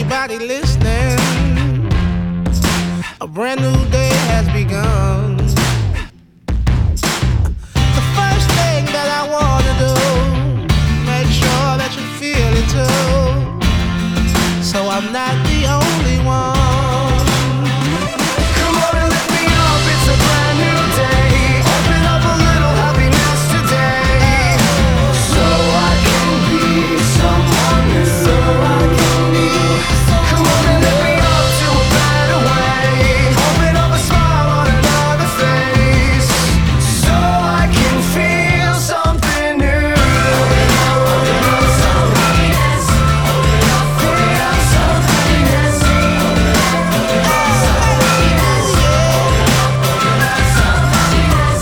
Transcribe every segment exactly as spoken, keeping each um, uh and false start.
anybody listening, a brand new day has begun. The first thing that I wanna do, make sure that you feel it too, so I'm not the only one. Come on and let me up, it's a brand new day. Open up a little happiness today, so I can be someone new. So I can be someone. Come on and let me up to a better way. Open up a smile on another face, so I can feel something new. Open up, open up some happiness. Open up, open up some happiness. Open up, open up some happiness. Open up, open up some happiness.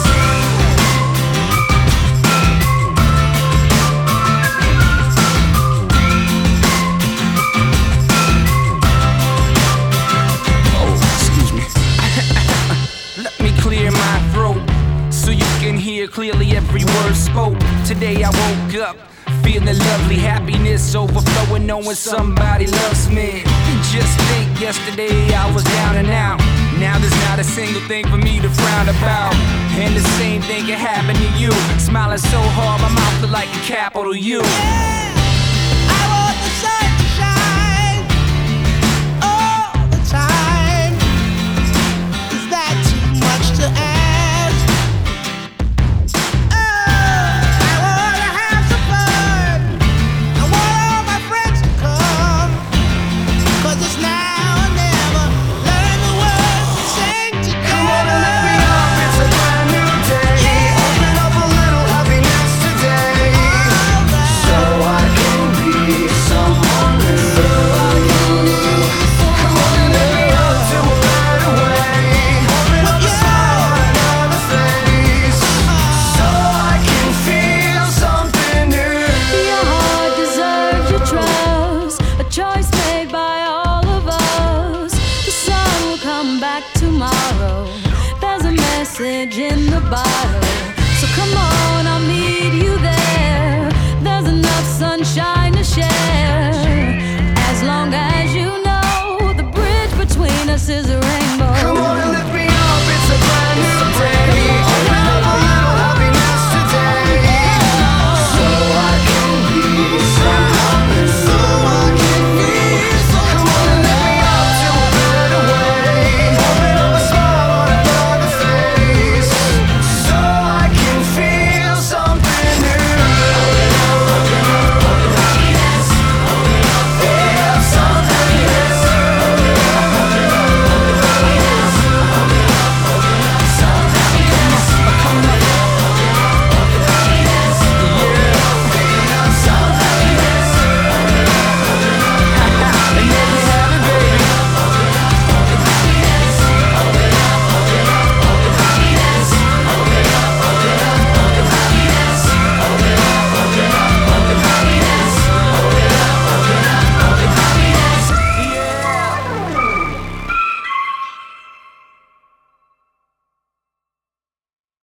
Oh, excuse me. Let me clear my throat so you can hear clearly every word spoke. Today I woke up feeling lovely, happiness overflowing, knowing somebody loves me. Just think, yesterday I was down and out. Now there's not a single thing for me to frown about. And the same thing can happen to you. Smiling so hard, my mouth look like a capital U.